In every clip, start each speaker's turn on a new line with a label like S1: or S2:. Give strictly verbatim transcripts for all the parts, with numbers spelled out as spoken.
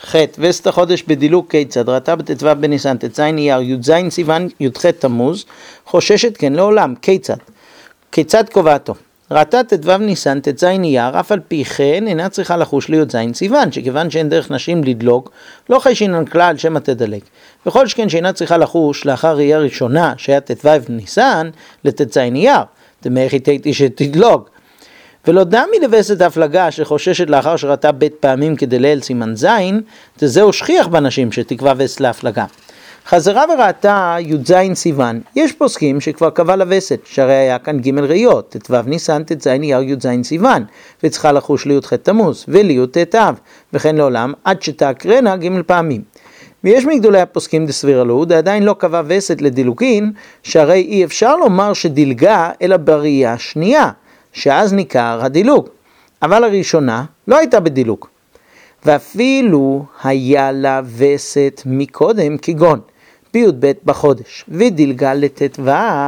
S1: ח' וסת החודש בדילוג כיצד, ראתה בט"ו בניסן ט"ז אייר י"ז סיוון י"ח תמוז, חוששת כן לעולם, כיצד? כיצד קובעתו? ראתה ט"ו ניסן ט"ז אייר, אף על פי כן אינה צריכה לחוש לי"ז סיוון, שכיוון שאין דרך נשים לדלוג, לא חיישינן כלל שמא תדלג. וכל שכן שאינה צריכה לחוש לאחר ראייה ראשונה, שהיה ט"ו ניסן לט"ז אייר, דמי חיתיתי שתדלוג. ולא דמי לבסת ההפלגה שחוששת לאחר שראתה בית פעמים כדליל סימן זין, זהו שכיח בנשים שתקבע וסת להפלגה. חזרה וראתה י"ז סיוון, יש פוסקים שכבר קבע לווסת, שהרי היה כאן ג' ראיות, ט"ו ניסן ט"ז אייר י"ז סיוון, וצריכה לחוש לי"ח תמוז ולי"ט אב, וכן לעולם עד שתקרנה ג' פעמים. ויש מגדולי הפוסקים דסבירה לו, עדיין לא קבע וסת לדילוגין, שהרי אי אפשר לומר שדילגה אלא בראייה השנייה, שאז ניכר הדילוג, אבל הראשונה לא הייתה בדילוג. ואפילו היה לה וסת מקודם כגון בי"ב בחודש ודילגה לט"ו.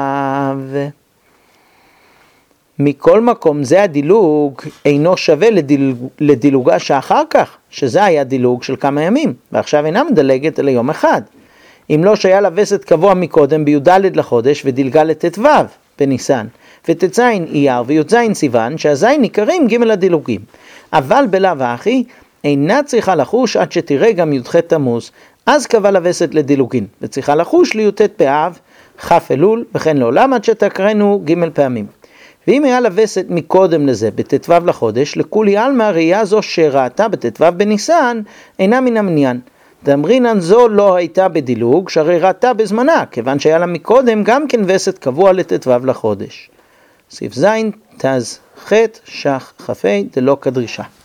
S1: מכל מקום זה הדילוג אינו שווה לדילוג, לדילוגה שאחר כך, שזה היה דילוג של כמה ימים, ועכשיו אינה מדלגת אלא יום אחד. אם לא שהיה לה וסת קבוע מקודם בי"ד לחודש ודילגה לט"ו בניסן, וט"ז אייר וי"ז סיוון, שהזין ניכרים ג' הדילוגים. אבל בלאו הכי אינה צריכה לחוש עד שתראה גם י"ח תמוז, אז קבע לווסת לדילוגין, וצריכה לחוש לי"ט באב, כ' אלול, וכן לעולם עד שתקרנו ג' פעמים. ואם היה לווסת מקודם לזה בט"ו לחודש, לכולי עלמא ראייה זו שראתה בט"ו בניסן אינה מן המניין. דאמרינן זו לא הייתה בדילוג, שהרי ראתה בזמנה, כיוון שהיה לה מקודם גם כן וסת קבוע לט"ו לחודש. סעיף ז' תז ח' שח כ"ה דלא כדרישה.